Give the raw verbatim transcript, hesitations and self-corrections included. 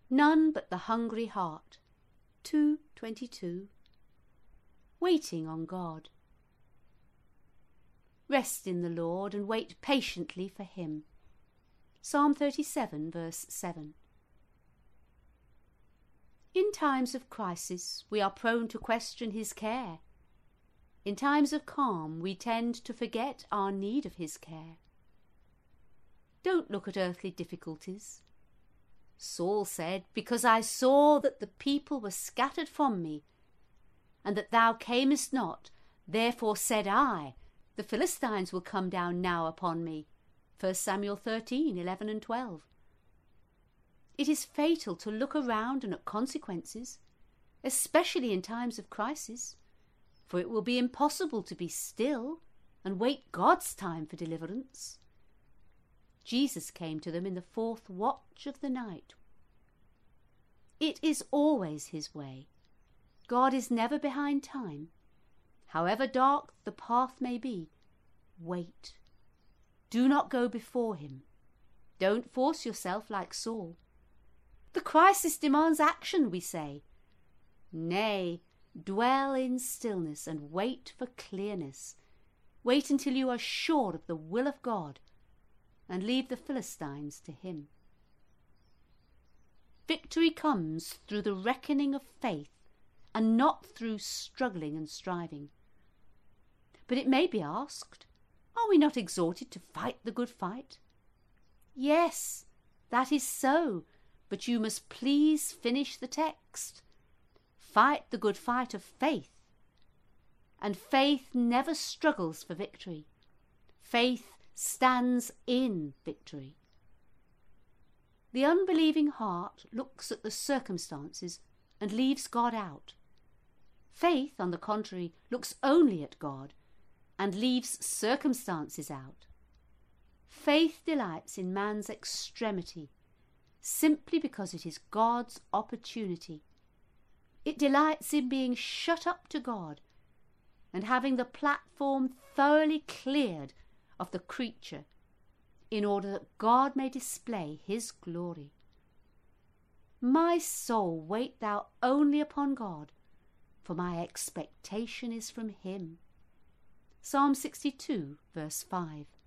None but the hungry heart. two twenty-two. Waiting on God. Rest in the Lord and wait patiently for him. Psalm thirty-seven, verse seven. In times of crisis, we are prone to question his care. In times of calm, we tend to forget our need of his care. Don't look at earthly difficulties. Saul said, "Because I saw that the people were scattered from me, and that thou camest not, therefore said I, the Philistines will come down now upon me." First Samuel thirteen, eleven and twelve. It is fatal to look around and at consequences, especially in times of crisis, for it will be impossible to be still and wait God's time for deliverance. Jesus came to them in the fourth watch of the night. It is always his way. God is never behind time. However dark the path may be, wait. Do not go before him. Don't force yourself like Saul. The crisis demands action, we say. Nay, dwell in stillness and wait for clearness. Wait until you are sure of the will of God, and leave the Philistines to him. Victory comes through the reckoning of faith and not through struggling and striving. But it may be asked, are we not exhorted to fight the good fight? Yes, that is so, but you must please finish the text. Fight the good fight of faith. And faith never struggles for victory. Faith stands in victory. The unbelieving heart looks at the circumstances and leaves God out. Faith, on the contrary, looks only at God and leaves circumstances out. Faith delights in man's extremity simply because it is God's opportunity. It delights in being shut up to God and having the platform thoroughly cleared of the creature in order that God may display his glory. My soul, wait thou only upon God, for my expectation is from him. Psalm sixty-two, verse five.